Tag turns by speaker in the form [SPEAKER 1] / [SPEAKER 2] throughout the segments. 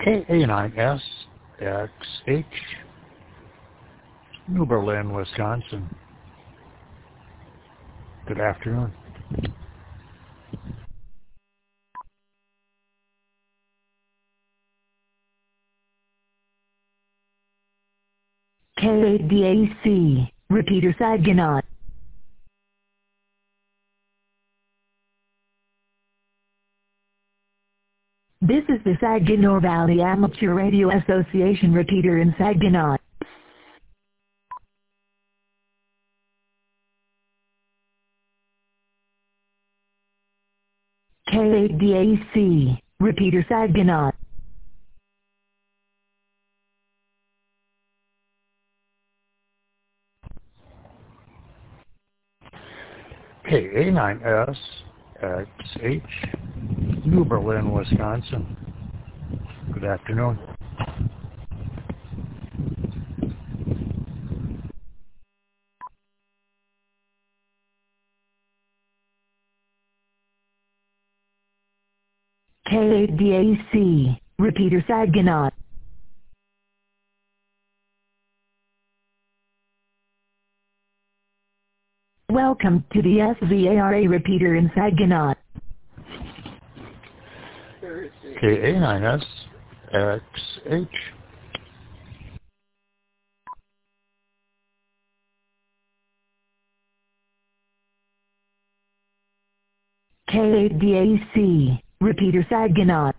[SPEAKER 1] KA9SXH, New Berlin, Wisconsin. Good afternoon.
[SPEAKER 2] KADAC, repeater Saginaw. This is the Saginaw Valley Amateur Radio Association repeater in Saginaw. KADAC, repeater Saginaw.
[SPEAKER 1] KA9SXH, New Berlin, Wisconsin. Good afternoon.
[SPEAKER 2] KADAC, repeater Saginaw. Welcome to the SVARA repeater in Saginaw.
[SPEAKER 1] KA9SXH,
[SPEAKER 2] KADAC, repeater Saginaw.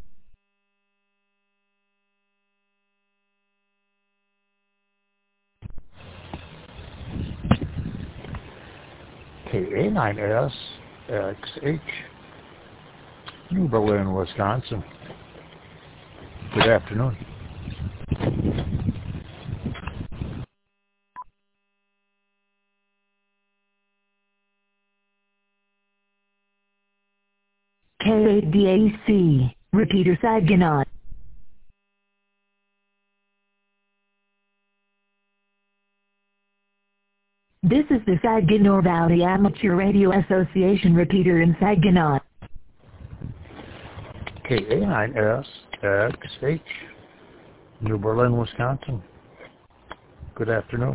[SPEAKER 1] KA9SXH, New Berlin, Wisconsin. Good afternoon.
[SPEAKER 2] KADAC, repeater Saginaw. This is the Saginaw Valley Amateur Radio Association repeater in Saginaw.
[SPEAKER 1] KA9SXH, New Berlin, Wisconsin. Good afternoon.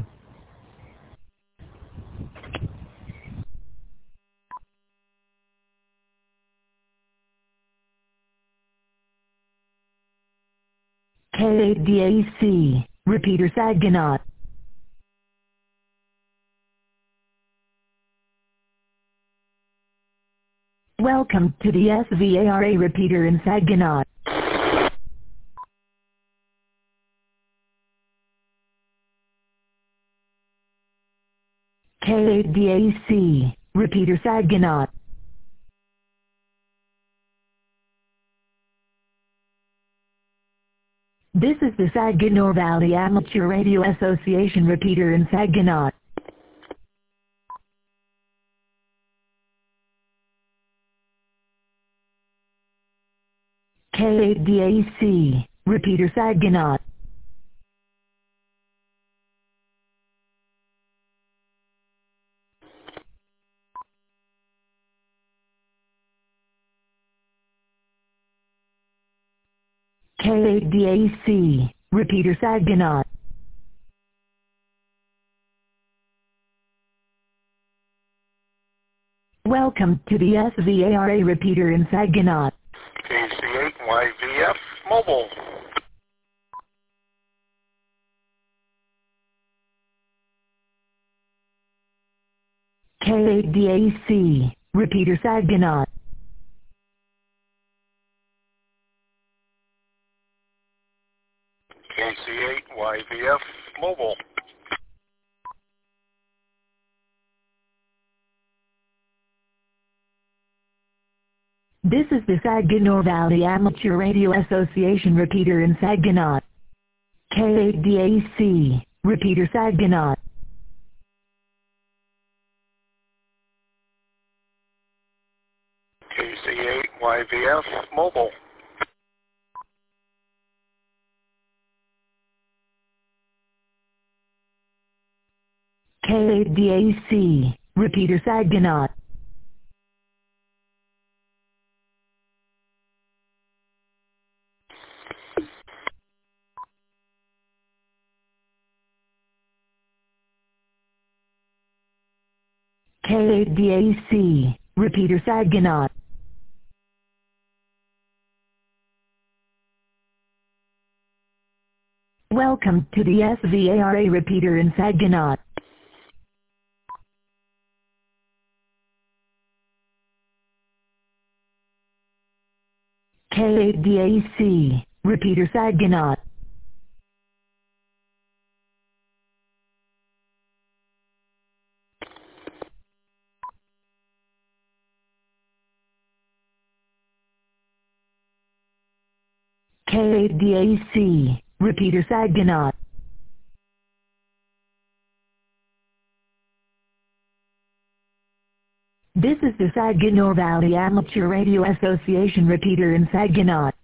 [SPEAKER 2] KADAC, repeater Saginaw. Welcome to the SVARA repeater in Saginaw. KADAC, repeater Saginaw. This is the Saginaw Valley Amateur Radio Association repeater in Saginaw. KADAC, repeater Saginaw. KADAC, repeater Saginaw. Welcome to the SVARA repeater in Saginaw.
[SPEAKER 3] KC8YVF Mobile.
[SPEAKER 2] KADAC, repeater Saginaw.
[SPEAKER 3] KC8YVF Mobile.
[SPEAKER 2] This is the Saginaw Valley Amateur Radio Association repeater in Saginaw. KADAC, repeater Saginaw.
[SPEAKER 3] KC8YVF Mobile.
[SPEAKER 2] KADAC, repeater Saginaw. K8DAC, repeater Saginaw. Welcome to the SVARA repeater in Saginaw. K8DAC, repeater Saginaw. K8DAC, repeater Saginaw. This is the Saginaw Valley Amateur Radio Association repeater in Saginaw.